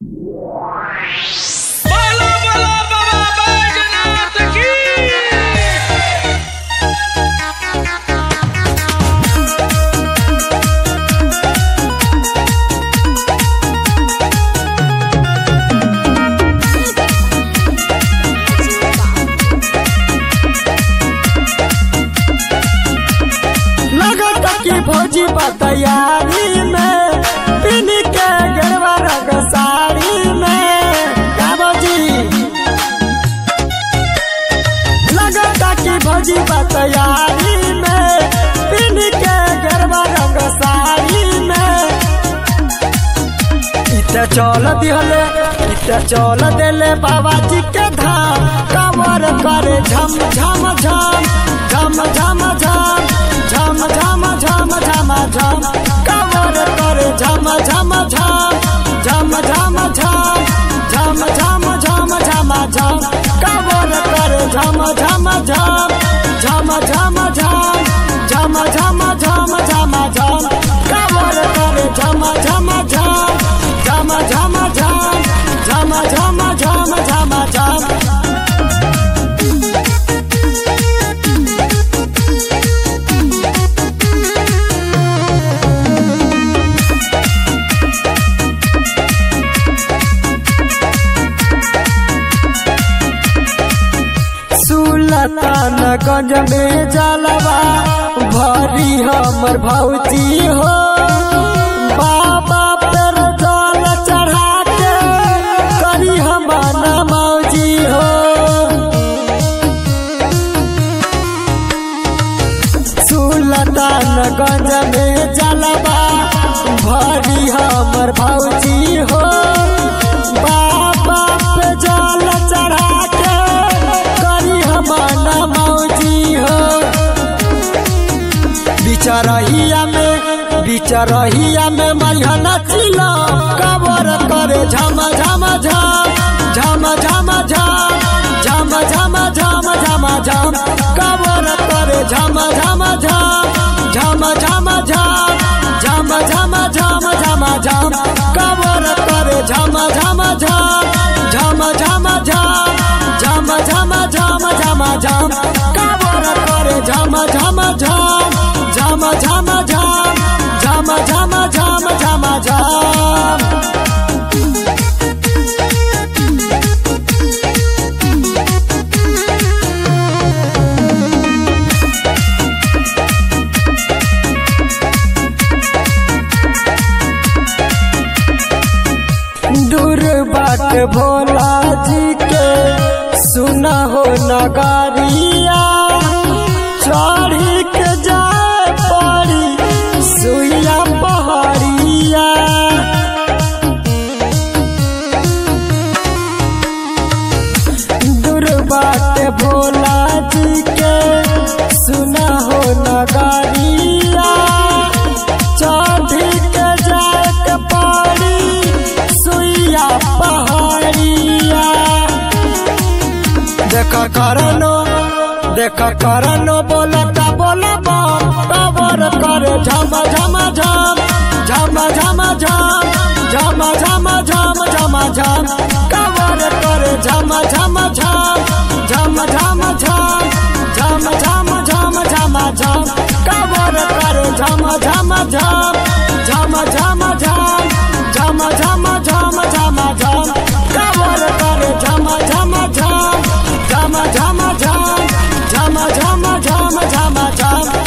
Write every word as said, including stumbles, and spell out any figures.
बोलो बोलो बाबा बैजनाथ की। लगता की भौजी बा तैयारी में पिन के गरबा रंग साड़ी में का भौजी। लगता की भौजी बा तैयारी में पिन के गरबा रंग साड़ी में। इते चल दिहले इते चल देले बाबा जी के धाम कवर करे झम झम झम झम झम झम झम झम झम झम झम कवर करे झम झम झम झम झम झम झम झम झम झम झम कवर करे झम झम झम झम झम झम झम झम झम झम झम कवर करे झम झम झम झम झम झम झम झम झम झम झम। सुल्तानगंज में जलवा भरी हमर भौजी हो बाबा पर जल चढ़ा के करी हमारा मौजी हो। सुल्तानगंज में जलवा भरी हमर भौजी हो बाबा पे जल चढ़ा के करी हमारा मौजी हो। बिचरहिया में बिचरहिया में मैया नचिला कवर करे झम झम झम झम झम झम झम झम झम झम झम कवर करे झम झम झम झम झम झम झम झम झम झम झम कवर करे झम झम झम झम झम झम झम झम झम झम झम कवर करे झम झम झम झम झम झम झम झम झम झम झम। दूर बाट भोला जी के सुना हो नगरिया चढ़ी के जाए पड़ी सुइया पहाड़िया। दूर बाट भोला जी के सुना हो नगरिया चढ़ी के जाए के पड़ी सुइया पहाड़िया। देखा करनो देखा करनो बोलता बोलबा कवर करे झम झम झम झम झम झम झम झम झम झम झम कवर करे झम झम झम झम झम झम झम झम झम झम झम कवर करे झम झम झम झम झम झम झम झम झम झम झम कवर करे झम झम झम झम झम झम झम झम झम झम झम।